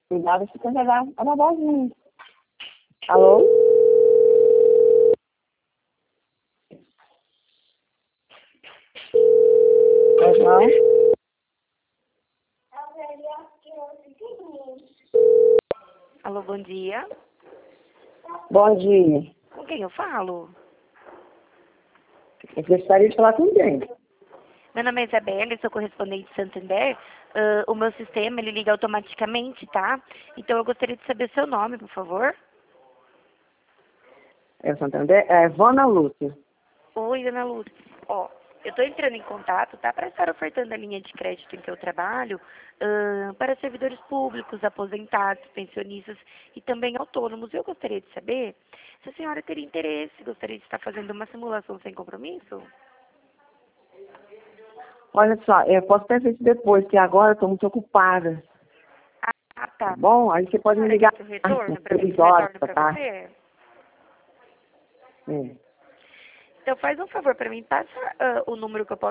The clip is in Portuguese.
Cuidado se você levar a babosinha. Alô? Aham. Alô, bom dia. Bom dia. Com quem eu falo? Eu gostaria de falar com quem? Meu nome é Isabela, eu sou correspondente de Santander. O meu sistema, ele liga automaticamente, tá? Então eu gostaria de saber seu nome, por favor. É Santander? É Vana Lúcia. Oi, Ana Lúcia. Ó, eu tô entrando em contato, tá? Para estar ofertando a linha de crédito em que eu trabalho para servidores públicos, aposentados, pensionistas e também autônomos. Eu gostaria de saber se a senhora teria interesse, gostaria de estar fazendo uma simulação sem compromisso? Olha só, eu posso até ver isso depois, porque agora eu estou muito ocupada. Ah, Tá tá. bom? Aí você pode A me senhora ligar quer que eu às retorno para mim, 3 que eu horas retorno da para tarde. você? É. Então faz um favor para mim, passa o número que eu posso